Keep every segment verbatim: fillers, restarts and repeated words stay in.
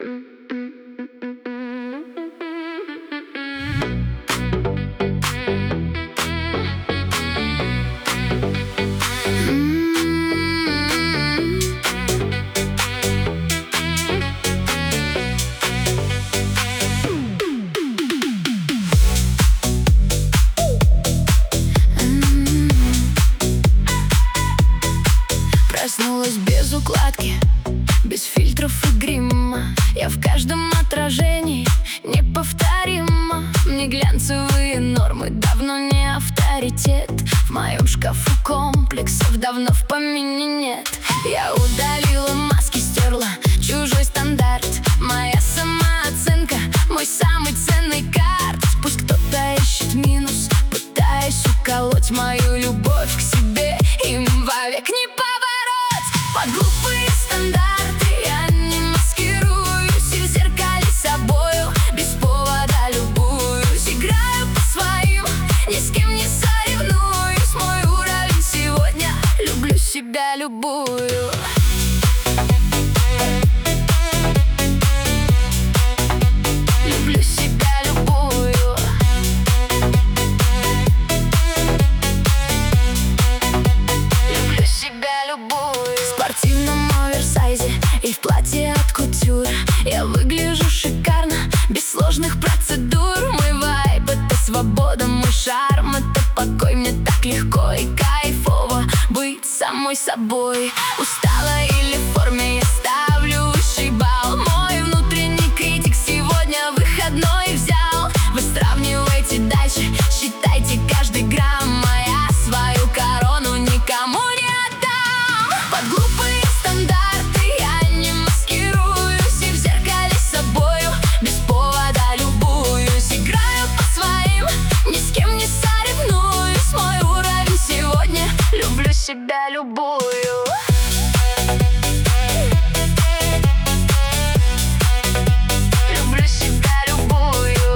Проснулась без укладки, без фильтров и грима. Я в каждом отражении неповторима. Мне глянцевые нормы давно не авторитет. В моем шкафу комплексов давно в помине нет. Я удалила маски, стерла чужой стандарт. Моя самооценка, мой самый ценный карт. Пусть кто-то ищет минус, пытаясь уколоть мою любовь к себе. Им вовек не поворот. Под глупые стандарты я не маскируюсь, и в зеркале собою без повода любуюсь. Играю по своим, ни с кем не соревнуюсь. Мой уровень сегодня, люблю себя любую. Люблю себя любую. Люблю себя любую. В спортивном оверсайзе и в платье от кутюр я выгляжу шикарно, без сложных процедур. Мой вайб — это свобода, мой шарм — это покой. Мне так легко и кайфово быть самой собой. Устала или в форме, я ставлю высший балл. Мой внутренний критик сегодня выходной взял. Вы сравниваете дальше, считайте каждый грамм. Моя свою корону никому не отдам. Под глупые стандарты я не маскируюсь, и в зеркале собою без повода любуюсь. Играю по своим, ни с кем не соревнуюсь. Мой уровень сегодня, люблю себя любую. Люблю себя любую.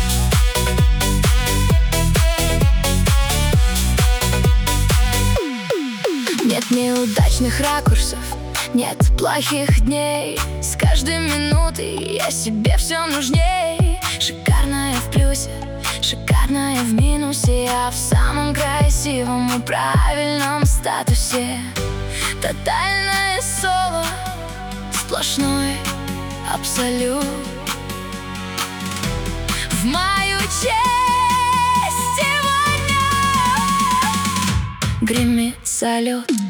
Нет неудачных ракурсов, нет плохих дней. С каждой минутой я себе все нужней. Шикарная в плюсе, шикарная в минусе. Я в самом красивом и правильном статусе. Тотальное соло, сплошной абсолют. В мою честь сегодня гремит салют.